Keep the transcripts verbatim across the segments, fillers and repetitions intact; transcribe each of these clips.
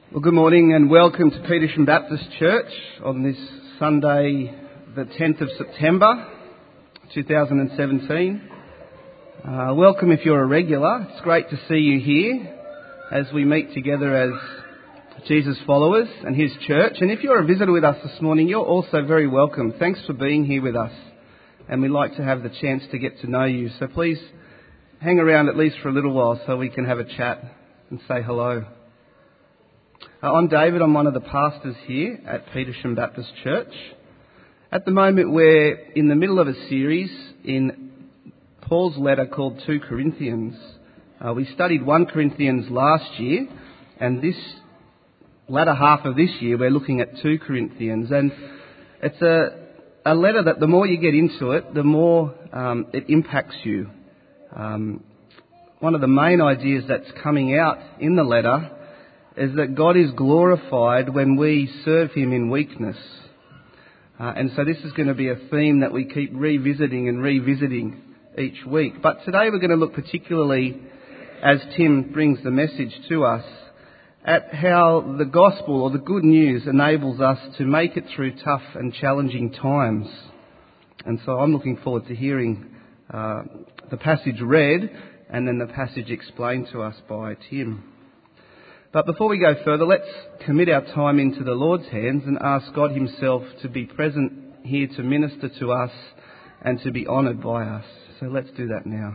Well, good morning and welcome to Petersham Baptist Church on this Sunday, the tenth of September, two thousand seventeen. Uh, welcome if you're a regular. It's great to see you here as we meet together as Jesus followers and His church. And if you're a visitor with us this morning, you're also very welcome. Thanks for being here with us. And we'd like to have the chance to get to know you. So please hang around at least for a little while so we can have a chat and say hello. Uh, I'm David. I'm one of the pastors here at Petersham Baptist Church. At the moment we're in the middle of a series in Paul's letter called Second Corinthians. Uh, we studied First Corinthians last year, and this latter half of this year we're looking at Second Corinthians. And it's a, a letter that the more you get into it, the more um, it impacts you. Um, one of the main ideas that's coming out in the letter is that God is glorified when we serve Him in weakness. Uh, and so this is going to be a theme that we keep revisiting and revisiting each week. But today we're going to look particularly, as Tim brings the message to us, at how the gospel or the good news enables us to make it through tough and challenging times. And so I'm looking forward to hearing uh, the passage read and then the passage explained to us by Tim. But before we go further, let's commit our time into the Lord's hands and ask God Himself to be present here to minister to us and to be honoured by us. So let's do that now.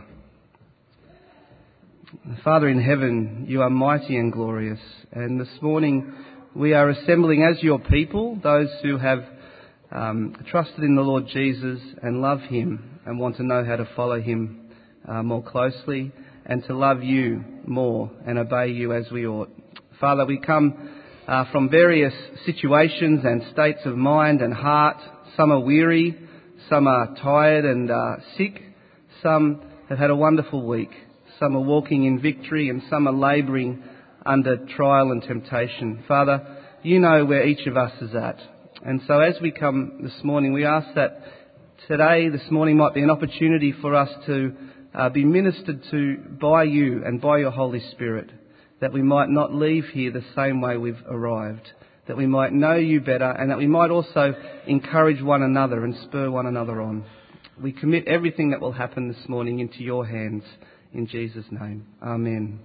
Father in heaven, You are mighty and glorious. And this morning we are assembling as Your people, those who have um, trusted in the Lord Jesus and love Him and want to know how to follow Him uh, more closely and to love You more and obey You as we ought. Father, we come uh, from various situations and states of mind and heart. Some are weary, some are tired and uh, sick, some have had a wonderful week, some are walking in victory and some are labouring under trial and temptation. Father, You know where each of us is at. And so as we come this morning, we ask that today, this morning, might be an opportunity for us to uh, be ministered to by You and by Your Holy Spirit, that we might not leave here the same way we've arrived, that we might know You better and that we might also encourage one another and spur one another on. We commit everything that will happen this morning into Your hands, in Jesus' name. Amen.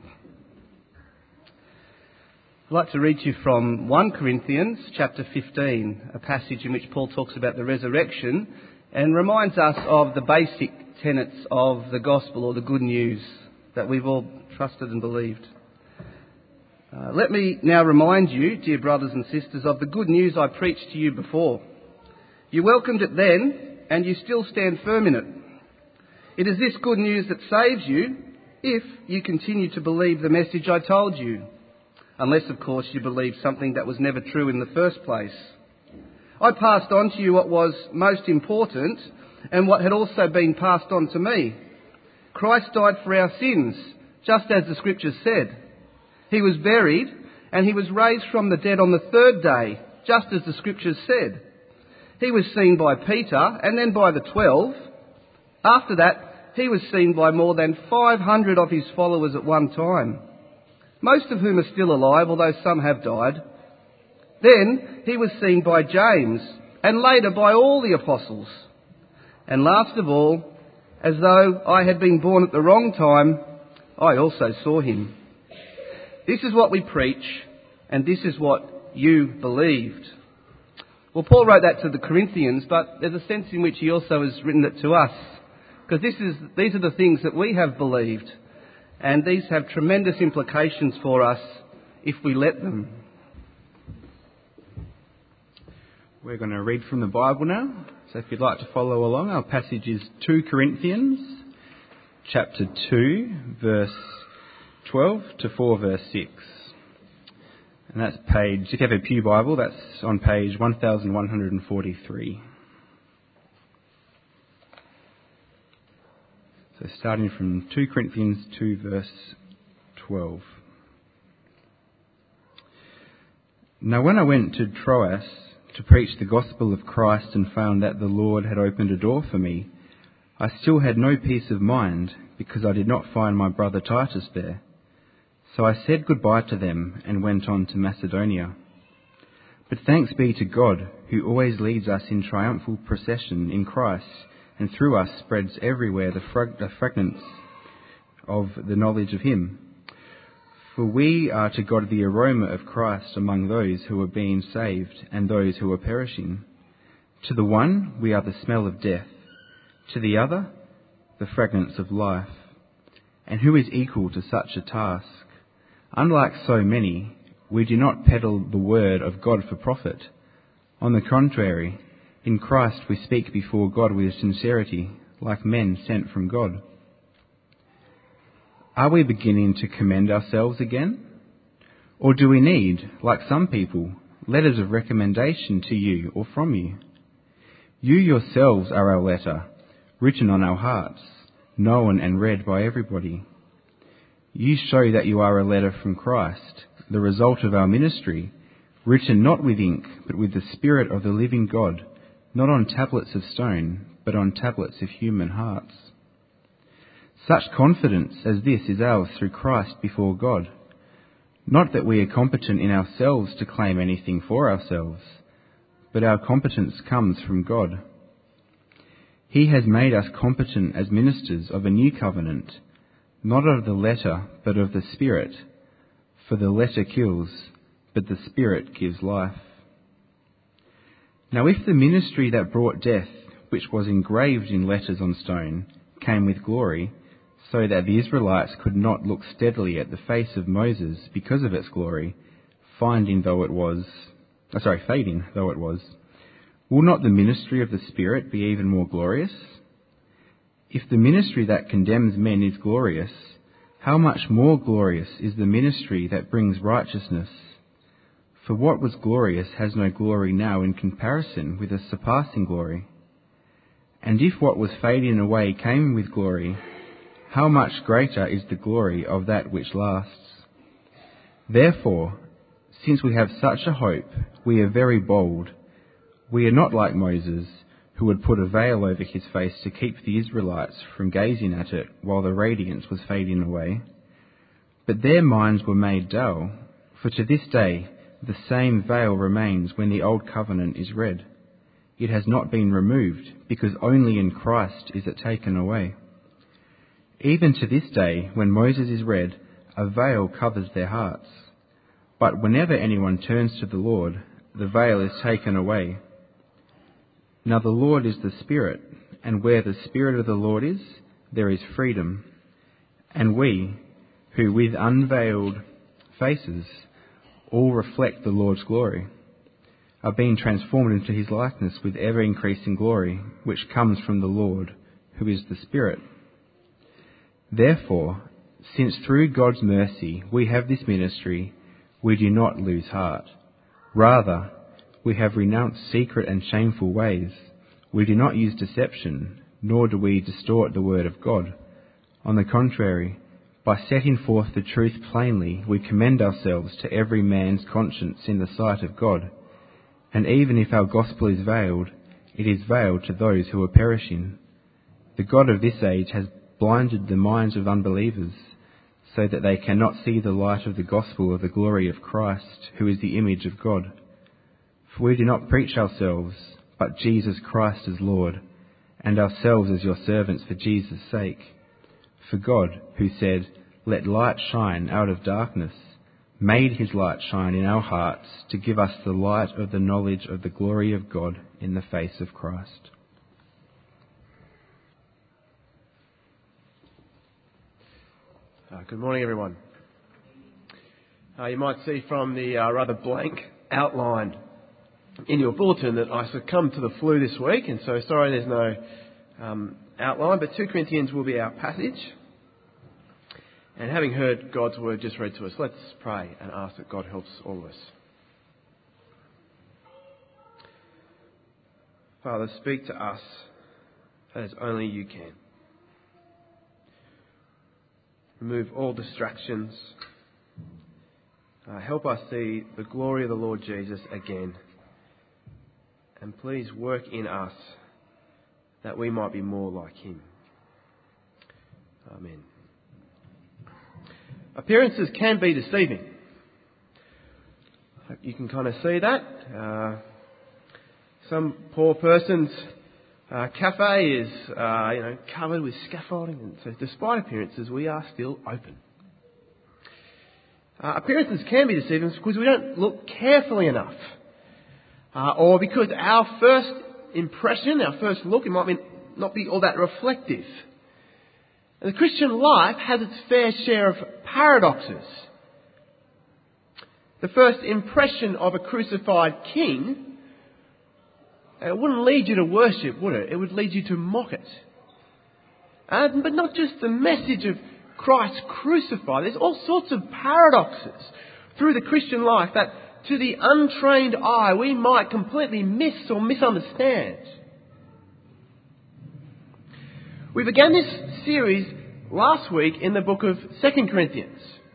I'd like to read to you from First Corinthians chapter fifteen, a passage in which Paul talks about the resurrection and reminds us of the basic tenets of the gospel or the good news that we've all trusted and believed. Uh, let me now remind you, dear brothers and sisters, of the good news I preached to you before. You welcomed it then, and you still stand firm in it. It is this good news that saves you if you continue to believe the message I told you. Unless, of course, you believe something that was never true in the first place. I passed on to you what was most important and what had also been passed on to me. Christ died for our sins, just as the Scriptures said. He was buried and He was raised from the dead on the third day, just as the Scriptures said. He was seen by Peter and then by the twelve. After that, He was seen by more than five hundred of His followers at one time, most of whom are still alive, although some have died. Then He was seen by James and later by all the apostles. And last of all, as though I had been born at the wrong time, I also saw Him. This is what we preach, and this is what you believed. Well, Paul wrote that to the Corinthians, but there's a sense in which he also has written it to us, because this is these are the things that we have believed, and these have tremendous implications for us if we let them. We're going to read from the Bible now, so if you'd like to follow along, our passage is Second Corinthians chapter two, verse twelve to four verse six. And that's page, if you have a Pew Bible, that's on page one thousand one hundred forty-three. So starting from Second Corinthians two verse twelve. Now when I went to Troas to preach the gospel of Christ and found that the Lord had opened a door for me, I still had no peace of mind because I did not find my brother Titus there. So I said goodbye to them and went on to Macedonia. But thanks be to God, who always leads us in triumphal procession in Christ, and through us spreads everywhere the, frag- the fragments of the knowledge of him. For we are to God the aroma of Christ among those who are being saved and those who are perishing. To the one we are the smell of death, to the other the fragrance of life. And who is equal to such a task? Unlike so many, we do not peddle the word of God for profit. On the contrary, in Christ we speak before God with sincerity, like men sent from God. Are we beginning to commend ourselves again? Or do we need, like some people, letters of recommendation to you or from you? You yourselves are our letter, written on our hearts, known and read by everybody. You show that you are a letter from Christ, the result of our ministry, written not with ink, but with the Spirit of the living God, not on tablets of stone, but on tablets of human hearts. Such confidence as this is ours through Christ before God. Not that we are competent in ourselves to claim anything for ourselves, but our competence comes from God. He has made us competent as ministers of a new covenant, not of the letter, but of the Spirit. For the letter kills, but the Spirit gives life. Now if the ministry that brought death, which was engraved in letters on stone, came with glory, so that the Israelites could not look steadily at the face of Moses because of its glory, finding though it was, oh, sorry, fading though it was, will not the ministry of the Spirit be even more glorious? If the ministry that condemns men is glorious, how much more glorious is the ministry that brings righteousness? For what was glorious has no glory now in comparison with the surpassing glory. And if what was fading away came with glory, how much greater is the glory of that which lasts? Therefore, since we have such a hope, we are very bold. We are not like Moses, who had put a veil over his face to keep the Israelites from gazing at it while the radiance was fading away. But their minds were made dull, for to this day the same veil remains when the old covenant is read. It has not been removed, because only in Christ is it taken away. Even to this day, when Moses is read, a veil covers their hearts. But whenever anyone turns to the Lord, the veil is taken away. Now the Lord is the Spirit, and where the Spirit of the Lord is, there is freedom. And we, who with unveiled faces all reflect the Lord's glory, are being transformed into his likeness with ever-increasing glory, which comes from the Lord, who is the Spirit. Therefore, since through God's mercy we have this ministry, we do not lose heart. Rather, we have renounced secret and shameful ways. We do not use deception, nor do we distort the word of God. On the contrary, by setting forth the truth plainly, we commend ourselves to every man's conscience in the sight of God. And even if our gospel is veiled, it is veiled to those who are perishing. The God of this age has blinded the minds of unbelievers, so that they cannot see the light of the gospel of the glory of Christ, who is the image of God. For we do not preach ourselves, but Jesus Christ as Lord, and ourselves as your servants for Jesus' sake. For God, who said, "Let light shine out of darkness," made his light shine in our hearts to give us the light of the knowledge of the glory of God in the face of Christ. Uh, good morning, everyone. Uh, you might see from the uh, rather blank outline in your bulletin that I succumbed to the flu this week, and so sorry there's no um, outline, but Second Corinthians will be our passage. And having heard God's word just read to us, let's pray and ask that God helps all of us. Father, speak to us as only you can. Remove all distractions. Uh, help us see the glory of the Lord Jesus again. And please work in us that we might be more like him. Amen. Appearances can be deceiving. Hope you can kind of see that. Uh, some poor person's uh, cafe is uh, you know covered with scaffolding, and so despite appearances, we are still open. Uh, appearances can be deceiving because we don't look carefully enough, uh, or because our first impression, our first look, it might be, not be all that reflective. And the Christian life has its fair share of paradoxes. The first impression of a crucified king, it wouldn't lead you to worship, would it? It would lead you to mock it. And, but not just the message of Christ crucified. There's all sorts of paradoxes through the Christian life that to the untrained eye we might completely miss or misunderstand. We began this series last week in the book of Second Corinthians.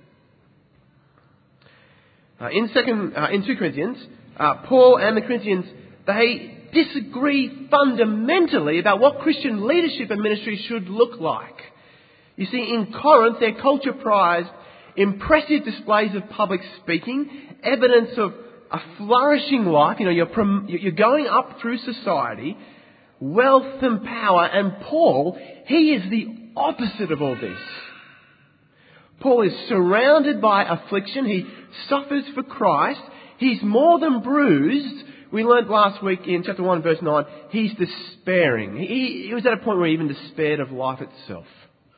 Uh, in second, uh, in Second Corinthians, uh, Paul and the Corinthians, they disagree fundamentally about what Christian leadership and ministry should look like. You see, in Corinth, their culture prized impressive displays of public speaking, evidence of a flourishing life. You know, you're, prom- you're going up through society, wealth and power. And Paul, he is the opposite of all this. Paul is surrounded by affliction. He suffers for Christ. He's more than bruised. We learned last week in chapter one, verse nine, he's despairing. He, he was at a point where he even despaired of life itself.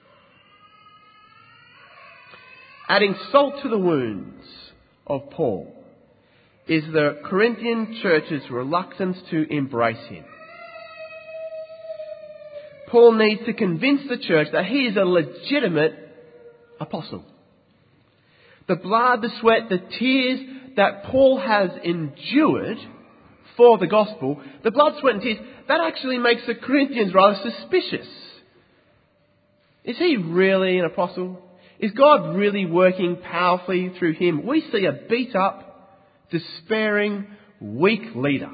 Adding salt to the wounds of Paul is the Corinthian church's reluctance to embrace him. Paul needs to convince the church that he is a legitimate apostle. The blood, the sweat, the tears that Paul has endured for the gospel, the blood, sweat and tears, that actually makes the Corinthians rather suspicious. Is he really an apostle? Is God really working powerfully through him? We see a beat up, despairing, weak leader.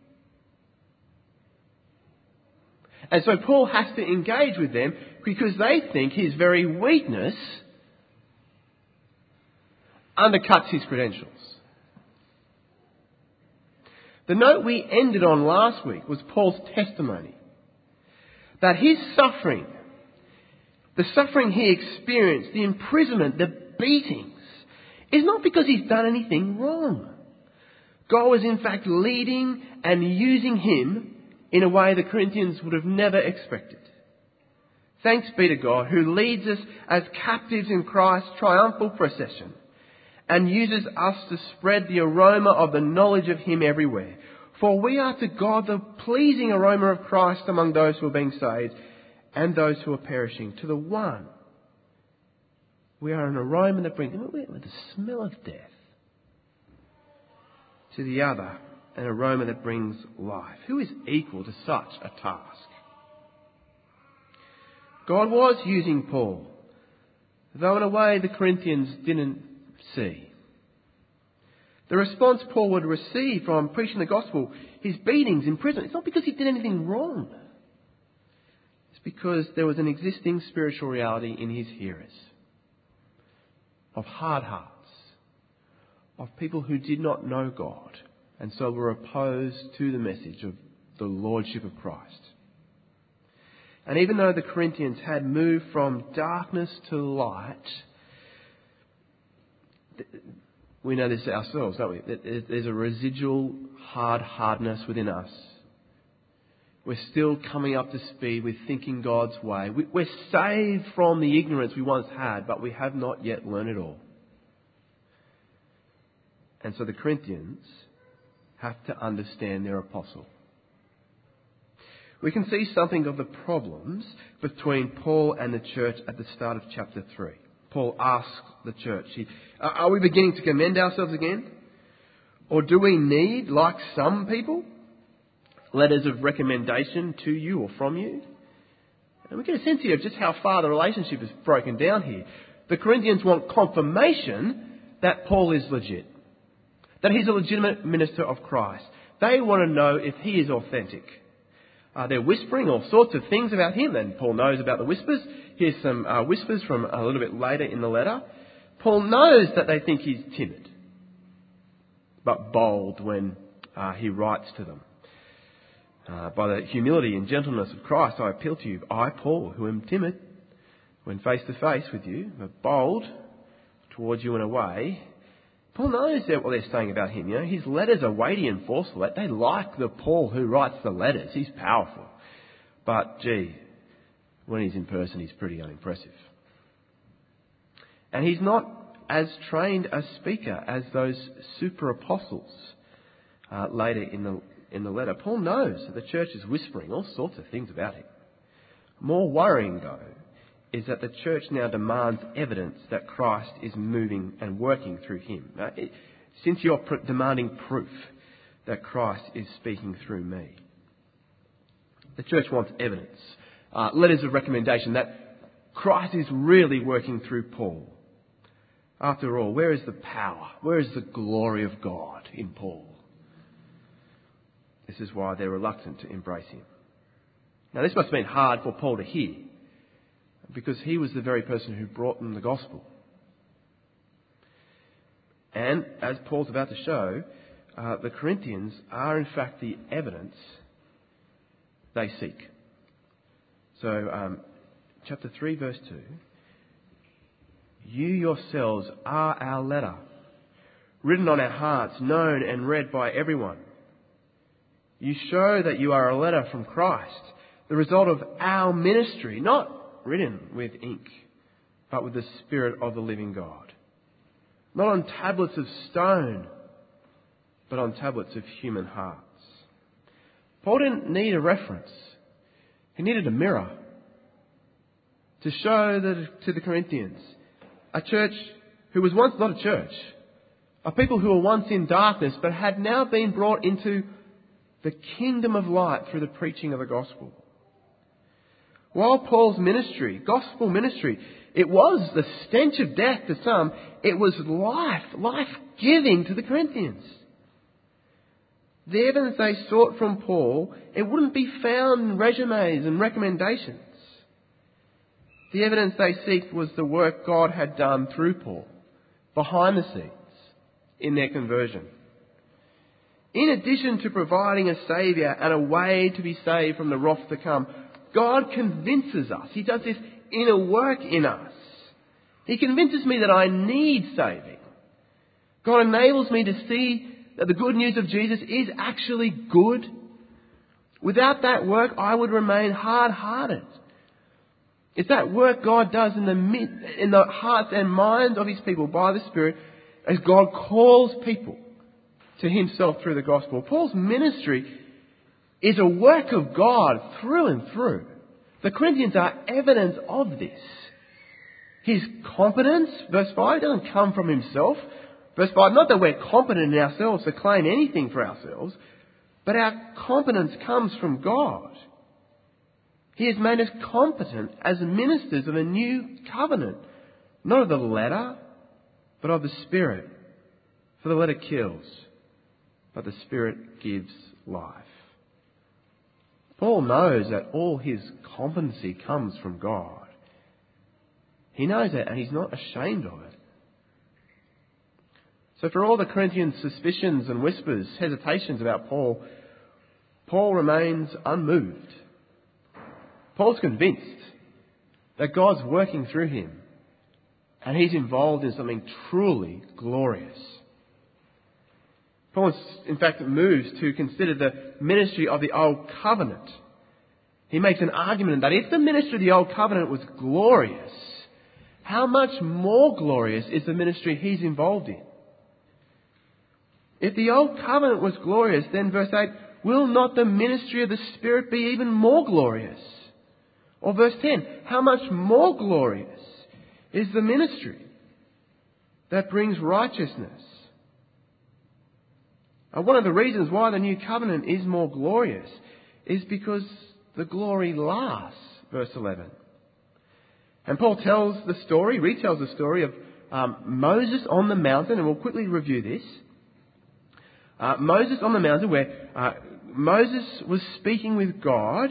And so Paul has to engage with them because they think his very weakness undercuts his credentials. The note we ended on last week was Paul's testimony that his suffering, the suffering he experienced, the imprisonment, the beatings, is not because he's done anything wrong. God was in fact leading and using him in a way the Corinthians would have never expected. Thanks be to God who leads us as captives in Christ's triumphal procession and uses us to spread the aroma of the knowledge of him everywhere. For we are to God the pleasing aroma of Christ among those who are being saved and those who are perishing. To the one, we are an aroma that brings with the smell of death. To the other, an aroma that brings life. Who is equal to such a task? God was using Paul, though in a way the Corinthians didn't see. The response Paul would receive from preaching the gospel, his beatings in prison, it's not because he did anything wrong. It's because there was an existing spiritual reality in his hearers of hard hearts, of people who did not know God and so were opposed to the message of the Lordship of Christ. And even though the Corinthians had moved from darkness to light, we know this ourselves, don't we? There's a residual hard-hardness within us. We're still coming up to speed with thinking God's way. We're saved from the ignorance we once had, but we have not yet learned it all. And so the Corinthians have to understand their apostle. We can see something of the problems between Paul and the church at the start of chapter three. Paul asks the church, are we beginning to commend ourselves again? Or do we need, like some people, letters of recommendation to you or from you? And we get a sense here of just how far the relationship is broken down here. The Corinthians want confirmation that Paul is legit, that he's a legitimate minister of Christ. They want to know if he is authentic. Uh, they're whispering all sorts of things about him, and Paul knows about the whispers. Here's some uh, whispers from a little bit later in the letter. Paul knows that they think he's timid, but bold when uh, he writes to them. Uh, by the humility and gentleness of Christ, I appeal to you, I, Paul, who am timid when face to face with you, but bold towards you in a way. Paul knows that what they're saying about him. You know, his letters are weighty and forceful. They like the Paul who writes the letters. He's powerful. But, gee, when he's in person, he's pretty unimpressive. And he's not as trained a speaker as those super apostles uh, later in the in the letter. Paul knows that the church is whispering all sorts of things about him. More worrying, though, is that the church now demands evidence that Christ is moving and working through him. Now, it, since you're pr- demanding proof that Christ is speaking through me. The church wants evidence, uh, letters of recommendation that Christ is really working through Paul. After all, where is the power? Where is the glory of God in Paul? This is why they're reluctant to embrace him. Now, this must have been hard for Paul to hear, because he was the very person who brought them the gospel. And, as Paul's about to show, uh, the Corinthians are in fact the evidence they seek. So, um, chapter three, verse two. You yourselves are our letter, written on our hearts, known and read by everyone. You show that you are a letter from Christ, the result of our ministry, not written with ink, but with the Spirit of the living God. Not on tablets of stone, but on tablets of human hearts. Paul didn't need a reference. He needed a mirror to show that to the Corinthians, a church who was once not a church, a people who were once in darkness but had now been brought into the kingdom of light through the preaching of the gospel. While Paul's ministry, gospel ministry, it was the stench of death to some, it was life, life-giving to the Corinthians. The evidence they sought from Paul, it wouldn't be found in resumes and recommendations. The evidence they seek was the work God had done through Paul, behind the scenes, in their conversion. In addition to providing a saviour and a way to be saved from the wrath to come, God convinces us. He does this inner work in us. He convinces me that I need saving. God enables me to see that the good news of Jesus is actually good. Without that work, I would remain hard-hearted. It's that work God does in the mid, in the hearts and minds of his people by the Spirit as God calls people to himself through the gospel. Paul's ministry is a work of God through and through. The Corinthians are evidence of this. His competence, verse five, doesn't come from himself. Verse five, not that we're competent in ourselves to claim anything for ourselves, but our competence comes from God. He has made us competent as ministers of a new covenant, not of the letter, but of the Spirit. For the letter kills, but the Spirit gives life. Paul knows that all his competency comes from God. He knows that, and he's not ashamed of it. So for all the Corinthians' suspicions and whispers, hesitations about Paul, Paul remains unmoved. Paul's convinced that God's working through him, and he's involved in something truly glorious. Paul, in fact, moves to consider the ministry of the Old Covenant. He makes an argument that if the ministry of the Old Covenant was glorious, how much more glorious is the ministry he's involved in? If the Old Covenant was glorious, then verse eight, will not the ministry of the Spirit be even more glorious? Or verse ten, how much more glorious is the ministry that brings righteousness? And one of the reasons why the New Covenant is more glorious is because the glory lasts, verse eleven. And Paul tells the story, retells the story of um, Moses on the mountain, and we'll quickly review this. Uh, Moses on the mountain where uh, Moses was speaking with God,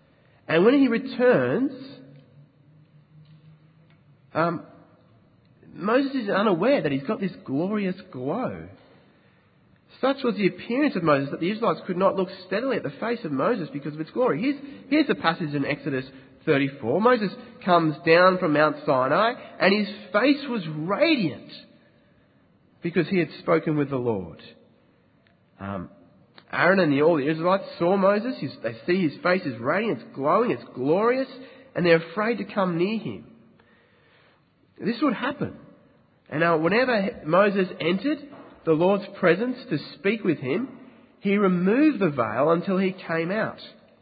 and when he returns, um, Moses is unaware that he's got this glorious glow. Such was the appearance of Moses that the Israelites could not look steadily at the face of Moses because of its glory. Here's, here's the passage in Exodus thirty-four. Moses comes down from Mount Sinai and his face was radiant because he had spoken with the Lord. Um, Aaron and the, all the Israelites saw Moses. His, they see his face is radiant, it's glowing, it's glorious, and they're afraid to come near him. This would happen. And now whenever Moses entered the Lord's presence to speak with him, he removed the veil until he came out.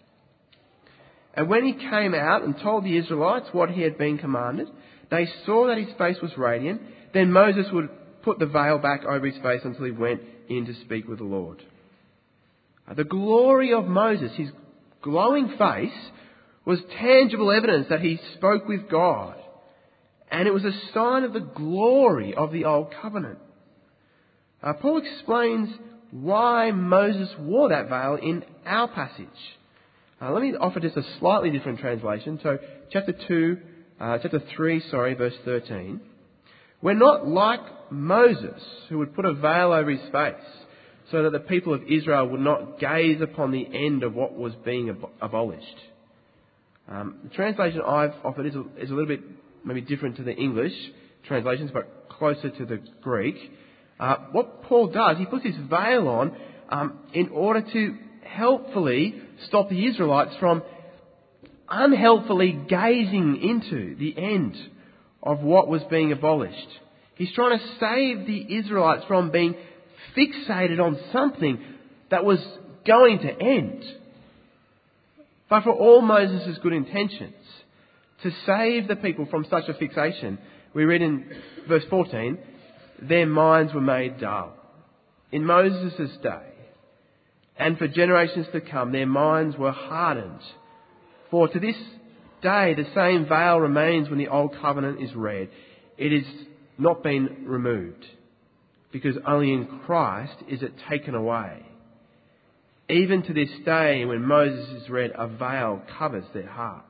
And when he came out and told the Israelites what he had been commanded, they saw that his face was radiant. Then Moses would put the veil back over his face until he went in to speak with the Lord. The glory of Moses, his glowing face, was tangible evidence that he spoke with God. And it was a sign of the glory of the Old Covenant. Uh, Paul explains why Moses wore that veil in our passage. Uh, let me offer just a slightly different translation. So, chapter two, uh, chapter three, sorry, verse thirteen. We're not like Moses, who would put a veil over his face, so that the people of Israel would not gaze upon the end of what was being ab- abolished. Um, the translation I've offered is a, is a little bit maybe different to the English translations, but closer to the Greek. Uh, what Paul does, he puts his veil on um, in order to helpfully stop the Israelites from unhelpfully gazing into the end of what was being abolished. He's trying to save the Israelites from being fixated on something that was going to end. But for all Moses' good intentions, to save the people from such a fixation, we read in verse fourteen, their minds were made dull. In Moses' day, and for generations to come, their minds were hardened. For to this day, the same veil remains when the Old Covenant is read. It has not been removed, because only in Christ is it taken away. Even to this day, when Moses is read, a veil covers their hearts.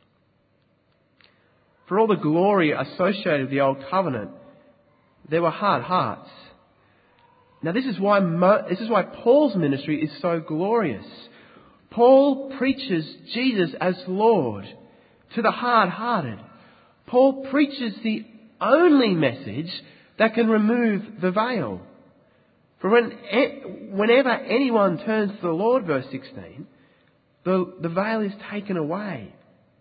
For all the glory associated with the Old Covenant, there were hard hearts. Now this is why Mo- this is why Paul's ministry is so glorious. Paul preaches Jesus as Lord to the hard-hearted. Paul preaches the only message that can remove the veil. For when, whenever anyone turns to the Lord, verse sixteen, the, the veil is taken away.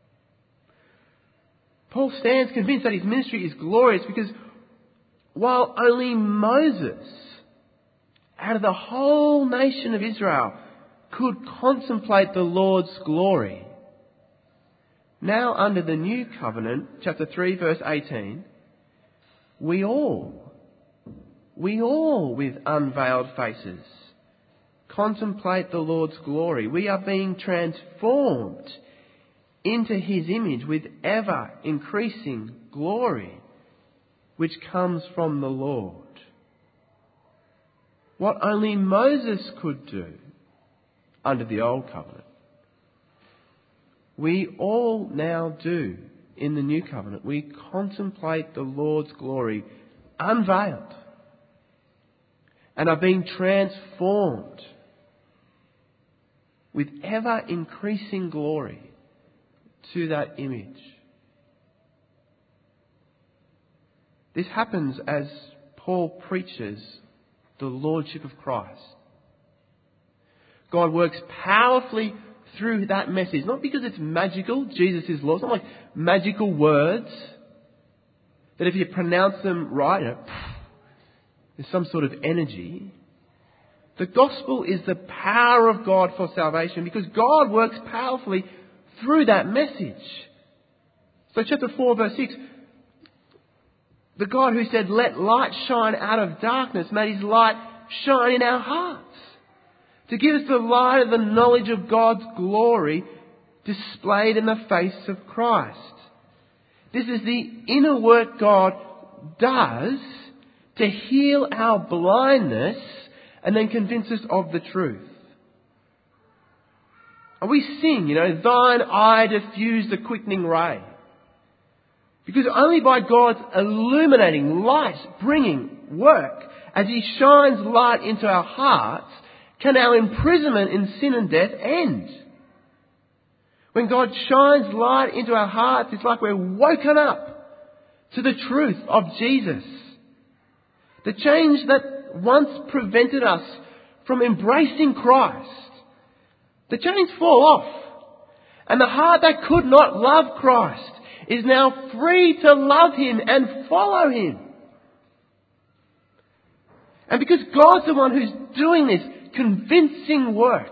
Paul stands convinced that his ministry is glorious because while only Moses, out of the whole nation of Israel, could contemplate the Lord's glory, now under the new covenant, chapter three, verse eighteen, we all, we all with unveiled faces, contemplate the Lord's glory. We are being transformed into his image with ever increasing glory, which comes from the Lord. What only Moses could do under the Old Covenant, we all now do in the New Covenant. We contemplate the Lord's glory unveiled and are being transformed with ever increasing glory to that image. This happens as Paul preaches the Lordship of Christ. God works powerfully through that message, not because it's magical, Jesus is Lord. It's not like magical words that if you pronounce them right, you know, there's some sort of energy. The gospel is the power of God for salvation because God works powerfully through that message. So chapter four, verse six, the God who said, let light shine out of darkness, made his light shine in our hearts to give us the light of the knowledge of God's glory displayed in the face of Christ. This is the inner work God does to heal our blindness and then convince us of the truth. And we sing, you know, thine eye diffused the quickening ray. Because only by God's illuminating, light-bringing work, as He shines light into our hearts, can our imprisonment in sin and death end. When God shines light into our hearts, it's like we're woken up to the truth of Jesus. The change that once prevented us from embracing Christ, the chains fall off. And the heart that could not love Christ is now free to love Him and follow Him. And because God's the one who's doing this convincing work,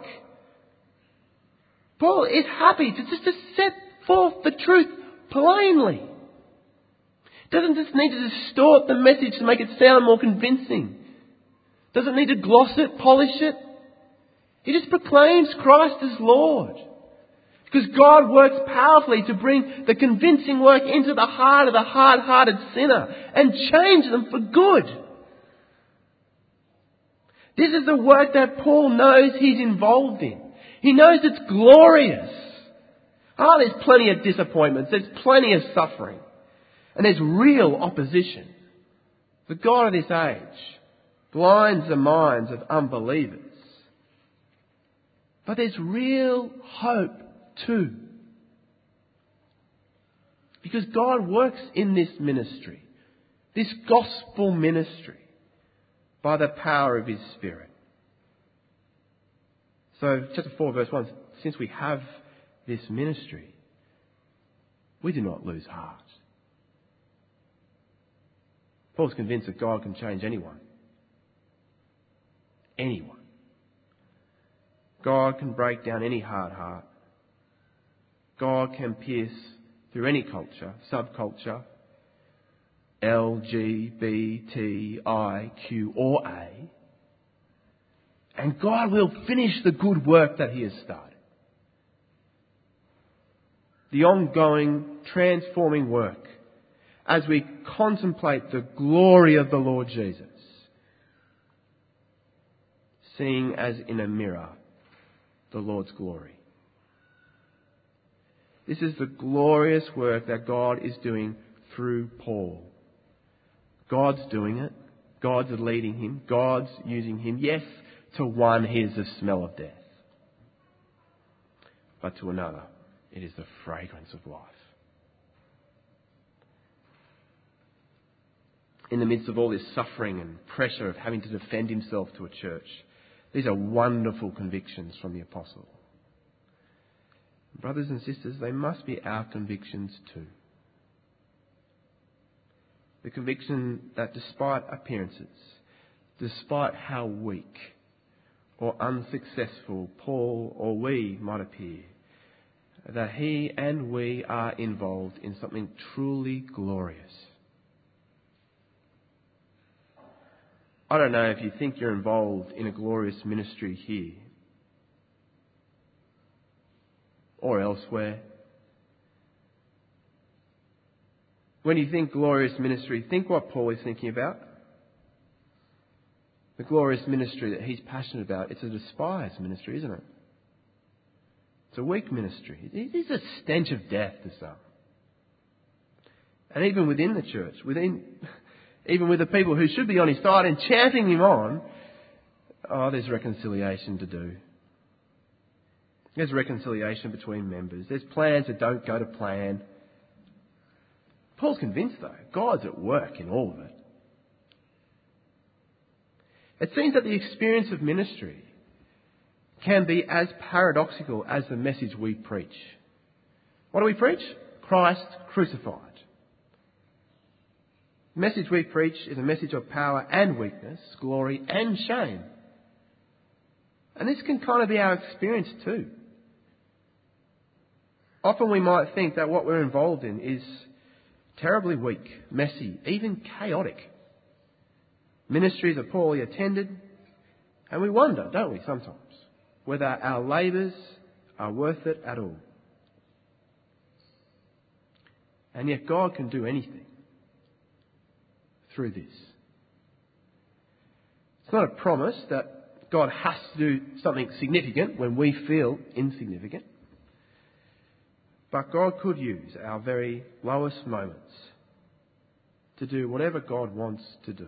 Paul is happy to just to set forth the truth plainly. Doesn't just need to distort the message to make it sound more convincing. Doesn't need to gloss it, polish it. He just proclaims Christ as Lord. Because God works powerfully to bring the convincing work into the heart of the hard-hearted sinner and change them for good. This is the work that Paul knows he's involved in. He knows it's glorious. Ah, there's plenty of disappointments. There's plenty of suffering. And there's real opposition. The God of this age blinds the minds of unbelievers. But there's real hope too. Because God works in this ministry, this gospel ministry, by the power of His Spirit. So, chapter four, verse one, since we have this ministry, we do not lose heart. Paul's convinced that God can change anyone. Anyone. God can break down any hard heart. God can pierce through any culture, subculture, L, G, B, T, I, Q or A. And God will finish the good work that He has started. The ongoing transforming work as we contemplate the glory of the Lord Jesus, seeing as in a mirror the Lord's glory. This is the glorious work that God is doing through Paul. God's doing it. God's leading him. God's using him. Yes, to one he is the smell of death. But to another, it is the fragrance of life. In the midst of all this suffering and pressure of having to defend himself to a church, these are wonderful convictions from the apostle. Brothers and sisters, they must be our convictions too. The conviction that despite appearances, despite how weak or unsuccessful Paul or we might appear, that he and we are involved in something truly glorious. I don't know if you think you're involved in a glorious ministry here or elsewhere. When you think glorious ministry, think what Paul is thinking about. The glorious ministry that he's passionate about. It's a despised ministry, isn't it? It's a weak ministry. It is a stench of death to some. And even within the church, within, even with the people who should be on his side and chanting him on, oh, there's reconciliation to do. There's reconciliation between members. There's plans that don't go to plan. Paul's convinced, though, God's at work in all of it. It seems that the experience of ministry can be as paradoxical as the message we preach. What do we preach? Christ crucified. The message we preach is a message of power and weakness, glory and shame. And this can kind of be our experience too. Often we might think that what we're involved in is terribly weak, messy, even chaotic. Ministries are poorly attended, and we wonder, don't we, sometimes, whether our labours are worth it at all. And yet God can do anything through this. It's not a promise that God has to do something significant when we feel insignificant. But God could use our very lowest moments to do whatever God wants to do.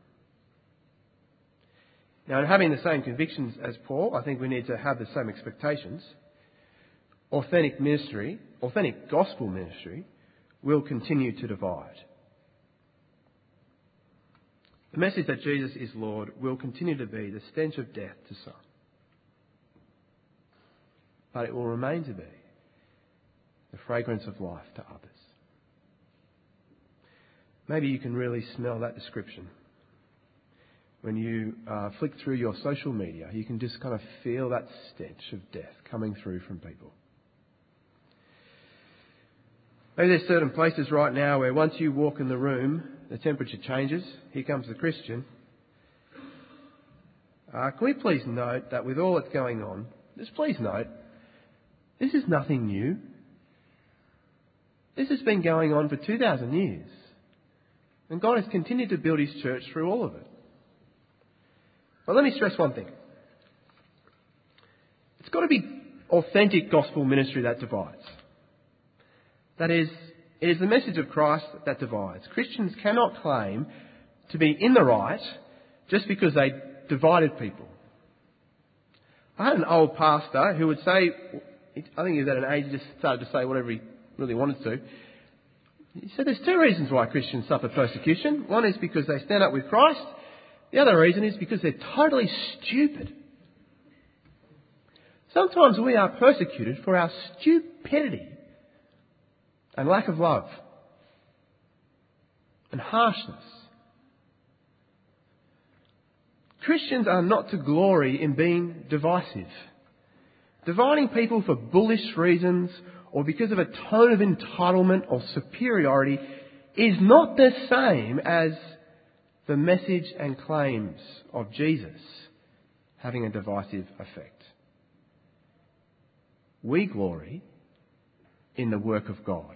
Now, in having the same convictions as Paul, I think we need to have the same expectations. Authentic ministry, authentic gospel ministry, will continue to divide. The message that Jesus is Lord will continue to be the stench of death to some. But it will remain to be the fragrance of life to others. Maybe you can really smell that description. When you uh, flick through your social media, you can just kind of feel that stench of death coming through from people. Maybe there's certain places right now where once you walk in the room, the temperature changes. Here comes the Christian. Uh, can we please note that with all that's going on, just please note, this is nothing new. This has been going on for two thousand years. And God has continued to build His church through all of it. But let me stress one thing. It's got to be authentic gospel ministry that divides. That is, it is the message of Christ that divides. Christians cannot claim to be in the right just because they divided people. I had an old pastor who would say, I think he was at an age he just started to say whatever he really wanted to. He said there's two reasons why Christians suffer persecution. One is because they stand up with Christ. The other reason is because they're totally stupid. Sometimes we are persecuted for our stupidity and lack of love and harshness. Christians are not to glory in being divisive. Dividing people for bullish reasons or because of a tone of entitlement or superiority is not the same as the message and claims of Jesus having a divisive effect. We glory in the work of God.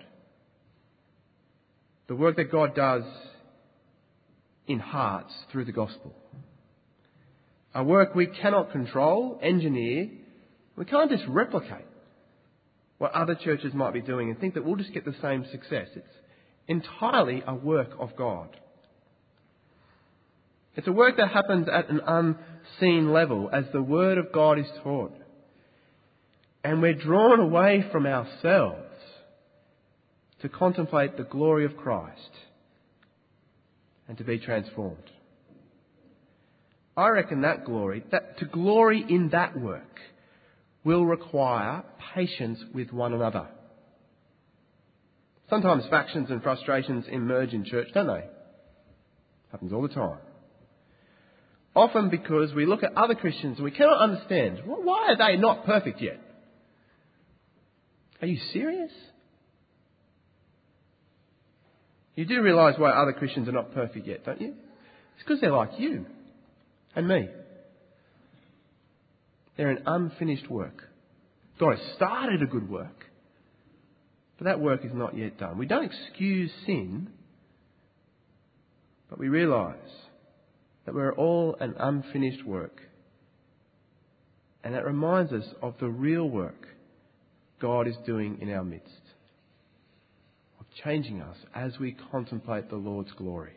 The work that God does in hearts through the gospel. A work we cannot control, engineer. We can't just replicate what other churches might be doing and think that we'll just get the same success. It's entirely a work of God. It's a work that happens at an unseen level as the Word of God is taught. And we're drawn away from ourselves to contemplate the glory of Christ and to be transformed. I reckon that glory, that to glory in that work, will require patience with one another. Sometimes factions and frustrations emerge in church, don't they? Happens all the time. Often because we look at other Christians and we cannot understand, why are they not perfect yet? Are you serious? You do realise why other Christians are not perfect yet, don't you? It's because they're like you and me. They're an unfinished work. God has started a good work, but that work is not yet done. We don't excuse sin, but we realise that we're all an unfinished work. And that reminds us of the real work God is doing in our midst, of changing us as we contemplate the Lord's glory.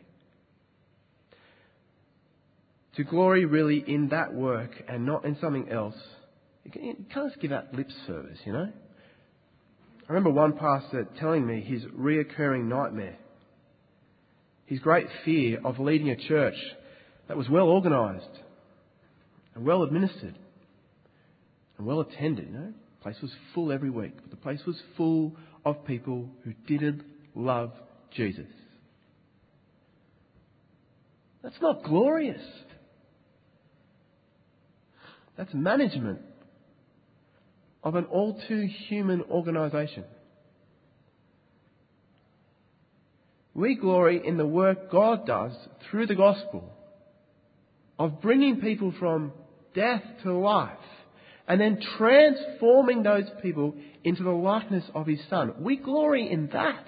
To glory really in that work and not in something else, you can't just give that lip service, you know. I remember one pastor telling me his reoccurring nightmare, his great fear of leading a church that was well organised and well administered and well attended, you know. The place was full every week, but the place was full of people who didn't love Jesus. That's not glorious. That's management of an all too human organisation. We glory in the work God does through the gospel of bringing people from death to life and then transforming those people into the likeness of His Son. We glory in that.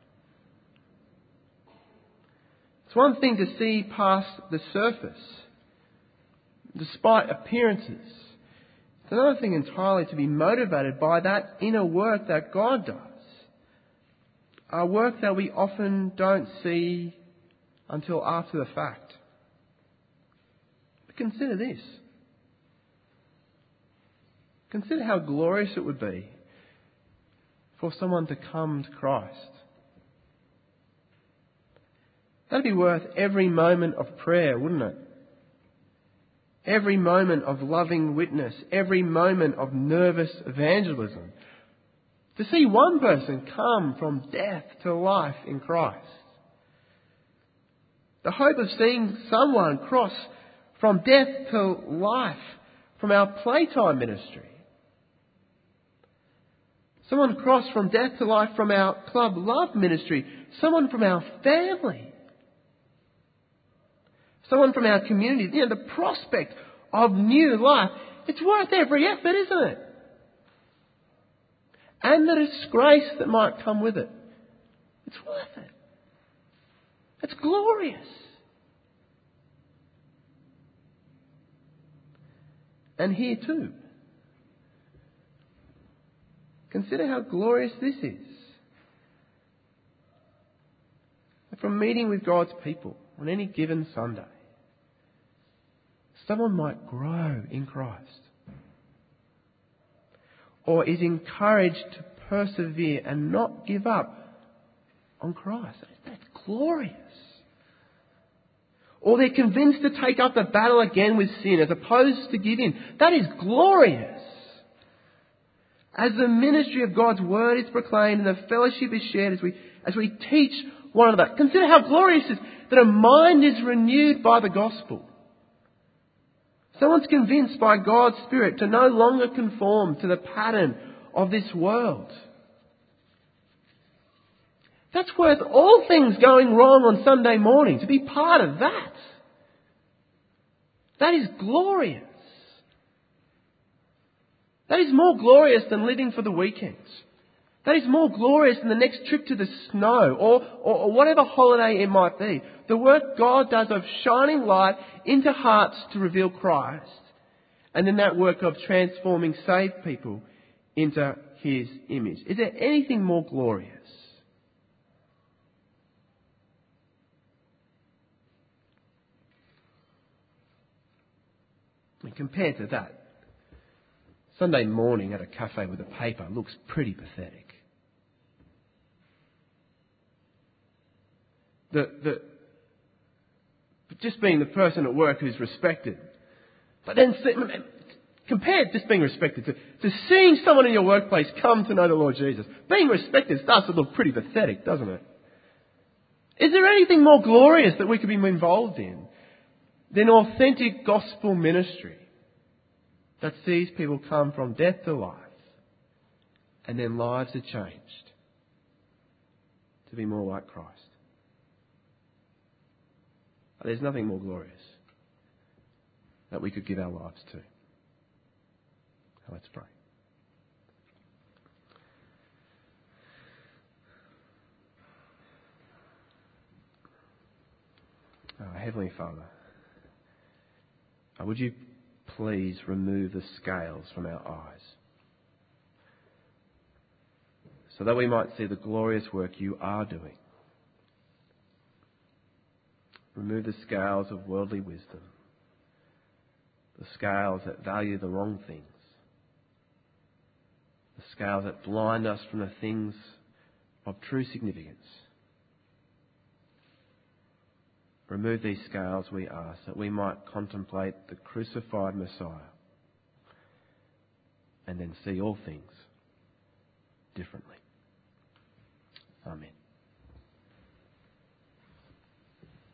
It's one thing to see past the surface, despite appearances. It's another thing entirely to be motivated by that inner work that God does are work that we often don't see until after the fact. But consider this. Consider how glorious it would be for someone to come to Christ. That'd be worth every moment of prayer, wouldn't it? Every moment of loving witness, every moment of nervous evangelism. To see one person come from death to life in Christ. The hope of seeing someone cross from death to life from our playtime ministry. Someone cross from death to life from our club love ministry. Someone from our family. Someone from our community. You know, the prospect of new life. It's worth every effort, isn't it? And the disgrace that might come with it. It's worth it. It's glorious. And here too. Consider how glorious this is. From meeting with God's people on any given Sunday, someone might grow in Christ. Or is encouraged to persevere and not give up on Christ. That's glorious. Or they're convinced to take up the battle again with sin as opposed to give in. That is glorious. As the ministry of God's word is proclaimed and the fellowship is shared as we, as we teach one another. Consider how glorious it is that a mind is renewed by the gospel. Someone's convinced by God's Spirit to no longer conform to the pattern of this world. That's worth all things going wrong on Sunday morning, to be part of that. That is glorious. That is more glorious than living for the weekends. That is more glorious than the next trip to the snow or, or, or whatever holiday it might be. The work God does of shining light into hearts to reveal Christ. And then that work of transforming saved people into His image. Is there anything more glorious? And compared to that, Sunday morning at a cafe with a paper looks pretty pathetic. The, the, just being the person at work who's respected. But then compared just being respected to, to seeing someone in your workplace come to know the Lord Jesus. Being respected starts to look pretty pathetic, doesn't it? Is there anything more glorious that we could be involved in than authentic gospel ministry that sees people come from death to life and then lives are changed to be more like Christ? There's nothing more glorious that we could give our lives to. Let's pray. Oh, Heavenly Father, would you please remove the scales from our eyes so that we might see the glorious work you are doing. Remove the scales of worldly wisdom, the scales that value the wrong things, the scales that blind us from the things of true significance. Remove these scales, we ask, that we might contemplate the crucified Messiah and then see all things differently. Amen.